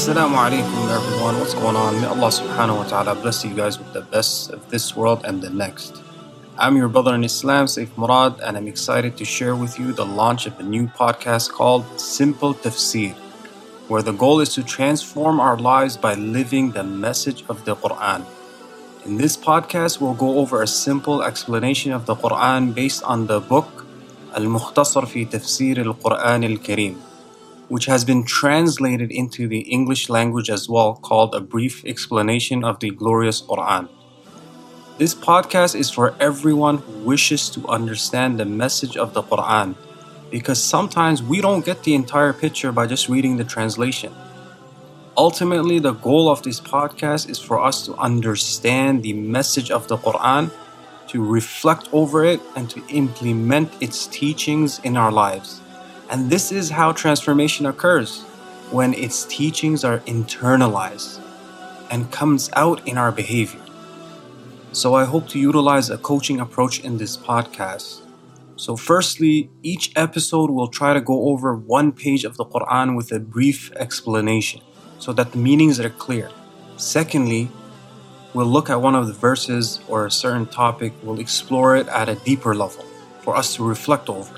Assalamu alaikum everyone, what's going on? May Allah subhanahu wa ta'ala bless you guys with the best of this world and the next. I'm your brother in Islam, Saif Murad, and I'm excited to share with you the launch of a new podcast called Simple Tafsir, where the goal is to transform our lives by living the message of the Quran. In this podcast, we'll go over a simple explanation of the Quran based on the book Al-Mukhtasar fi Tafsir al-Quran al-Kareem, which has been translated into the English language as well, called A Brief Explanation of the Glorious Quran. This podcast is for everyone who wishes to understand the message of the Quran, because sometimes we don't get the entire picture by just reading the translation. Ultimately, the goal of this podcast is for us to understand the message of the Quran, to reflect over it, and to implement its teachings in our lives. And this is how transformation occurs, when its teachings are internalized and comes out in our behavior. So I hope to utilize a coaching approach in this podcast. So firstly, each episode will try to go over one page of the Quran with a brief explanation so that the meanings are clear. Secondly, we'll look at one of the verses or a certain topic, we'll explore it at a deeper level for us to reflect over.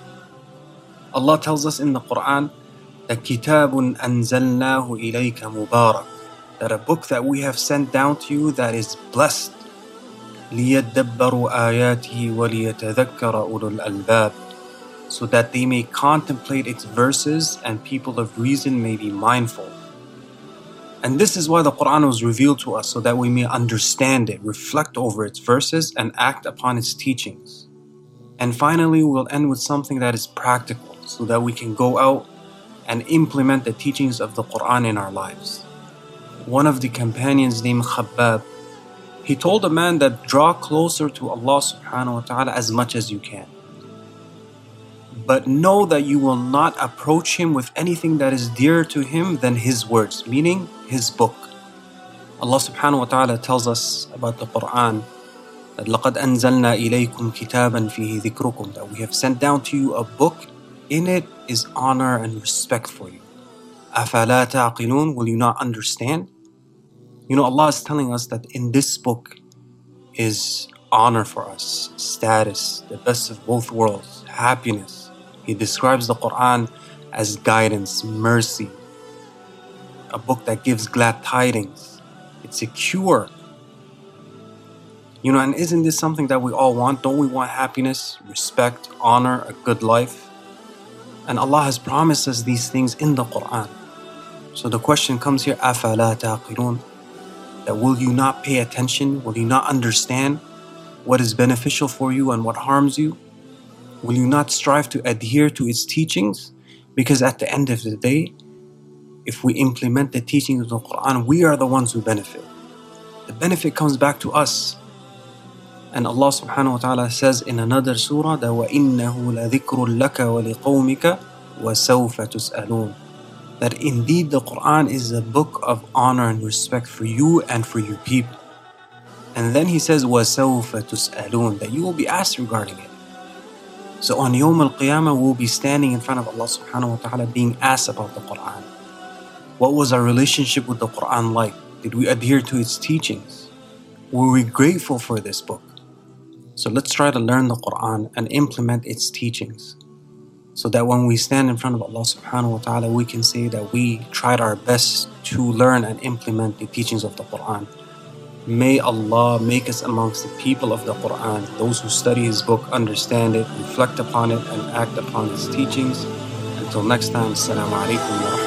Allah tells us in the Quran that كِتَابٌ أَنزَلْنَاهُ إِلَيْكَ مُبَارَكٌ, that a book that we have sent down to you that is blessed. لِيَدَّبَّرُوا آيَاتِهِ وَلِيَتَذَكَّرَ أُولُو الْأَلْبَابِ, so that they may contemplate its verses and people of reason may be mindful. And this is why the Quran was revealed to us, so that we may understand it, reflect over its verses, and act upon its teachings. And finally, we'll end with something that is practical, so that we can go out and implement the teachings of the Quran in our lives. One of the companions named Khabbab, he told a man that draw closer to Allah subhanahu wa ta'ala as much as you can. But know that you will not approach him with anything that is dearer to him than his words, meaning his book. Allah subhanahu wa ta'ala tells us about the Quran that لَقَدْ أَنزَلْنَا إِلَيْكُمْ كِتَابًا فِيهِ ذِكْرُكُمْ, that we have sent down to you a book, in it is honor and respect for you. أَفَلَا تَعْقِلُونَ, will you not understand? You know, Allah is telling us that in this book is honor for us, status, the best of both worlds, happiness. He describes the Quran as guidance, mercy, a book that gives glad tidings. It's a cure. You know, and isn't this something that we all want? Don't we want happiness, respect, honor, a good life? And Allah has promised us these things in the Quran. So the question comes here, أَفَلَا تَعْقِلُونَ, that will you not pay attention? Will you not understand what is beneficial for you and what harms you? Will you not strive to adhere to its teachings? Because at the end of the day, if we implement the teachings of the Quran, we are the ones who benefit. The benefit comes back to us. And Allah subhanahu wa ta'ala says in another surah that وَإِنَّهُ لَذِكْرٌ لَكَ وَلِقَوْمِكَ وَسَوْفَ تُسْأَلُونَ, that indeed the Quran is a book of honor and respect for you and for your people. And then he says وَسَوْفَ تُسْأَلُونَ, that you will be asked regarding it. So on Yawm al-Qiyamah, we'll be standing in front of Allah subhanahu wa ta'ala being asked about the Quran. What was our relationship with the Quran like? Did we adhere to its teachings? Were we grateful for this book? So let's try to learn the Quran and implement its teachings, so that when we stand in front of Allah subhanahu wa ta'ala, we can say that we tried our best to learn and implement the teachings of the Quran. May Allah make us amongst the people of the Quran, those who study His book, understand it, reflect upon it, and act upon His teachings. Until next time, Assalamu alaikum wa rahmatullahi.